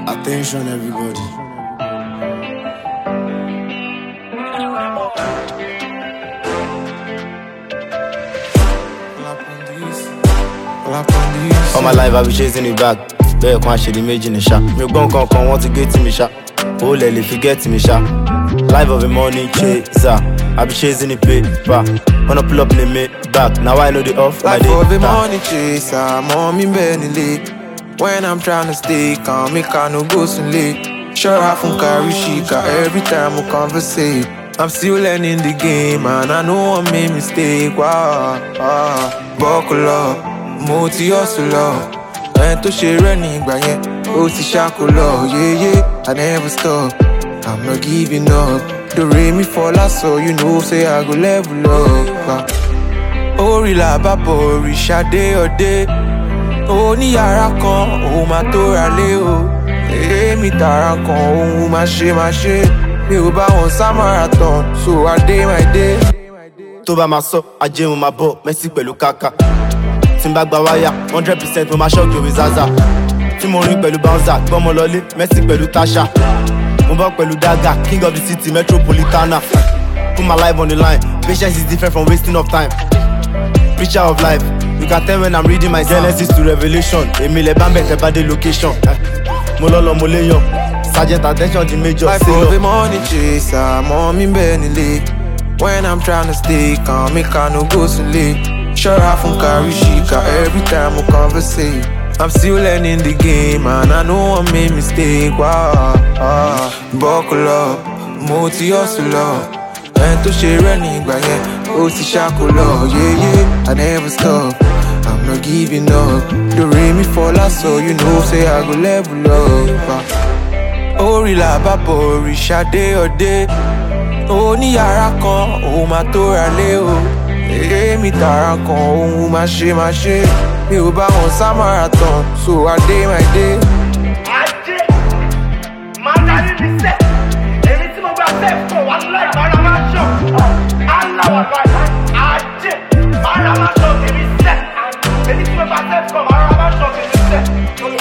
Attention, everybody. All my life I be chasing it back. Bẹ́ẹ̀ kan ṣe di méjì ní ṣá. Mi ò gbọ́n kankan wọ́n ti gé tì mí ṣá. Ó lẹ̀ lè fi gẹ́tì mi ṣá. Life of a money chaser. I be chasing the paper. Wanna pull up in the mid back. Now I know the off my day. Life of a money chaser. Mommy Bentley. When I'm trying to stay calm, make I no go so late. Sure I from Karishika every time we conversate. I'm still learning the game and I know I made mistake. Wow, buckle up, multi hustle up. And to share any by oh si shakulo, yeah, I never stop. I'm not giving up. The rain me fall out, so you know say I go level up. Oh rila babo, risha day or day. Oh ni yara kan, oh ma to rale o. Mi tara kan, oh ma she. Mi ò bá wọn sá marathon, so I day my day. Tó bá máa sọ, ajé mo máa bọ̀, Messi pẹ̀lú Kaka. Tí n bá gba wáyà, 100% mo máa ṣọ́ọ̀kì omi Zaza. Tí mo rìn pẹ̀lú Bouncer, gbọ́mọ lọlé, Messi pẹ̀lú Tasha. Mo bọ́ pẹ̀lú Daga, king of the city, Metropolitana. Put my life on the line, patience is different from wasting of time. Preacher of life, you can tell when I'm reading my Genesis to Revelation. Èmi lè bá mẹ́tẹ̀ bá dé location. Mo lọ mo lè yọ. Sergeant attention the major. Life of a money chaser, mommy Bentley. When I'm trying to stay calm, make I no go so late. Sure I from Karishika every time we conversate. I'm still learning the game and I know I made mistake. Wow, buckle up, multi hustle up. And to share any by oh si shakulo, yeah, I never stop. I'm not giving up. The rain me fall out, so you know say I go level up. Oh rila babo, risha day or day. Oh ni yara kan, oh ma to rale o. Mi tara kan, oh ma she. Mi ò bá wọn sá marathon, so I day my day. Ajé, máa darí mi sẹ́. Èmi tí mo bá sẹ́ fún wa láì bára máa ṣọ̀. Aláwọ̀ báyìí, ajé, bára máa ṣọ̀ kìí sẹ́. Èmi tí mo bá sẹ́ fún wa láì bára máa ṣọ̀ kìí sẹ́.